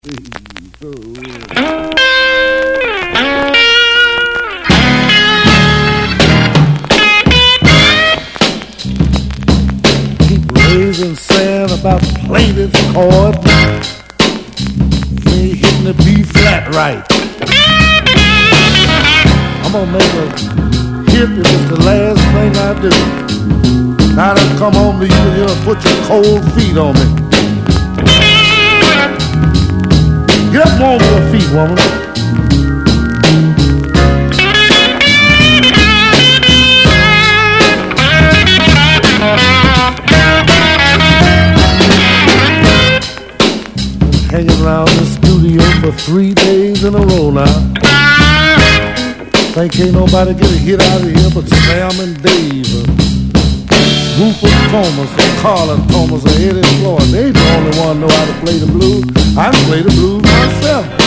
Keep raising sand about plaintiff's chord. You ain't hitting the B flat right. I'm gonna make a hit if it's the last thing I do. Now to come home to you here and put your cold feet on me. Get up on your feet, woman. Hanging around the studio for 3 days in a row now. Think ain't nobody get a hit out of here but Sam and Dave, Rufus Thomas, and Carlin Thomas, and Eddie Floyd. They ain't the only one know how to play the blues. I can play the blues myself.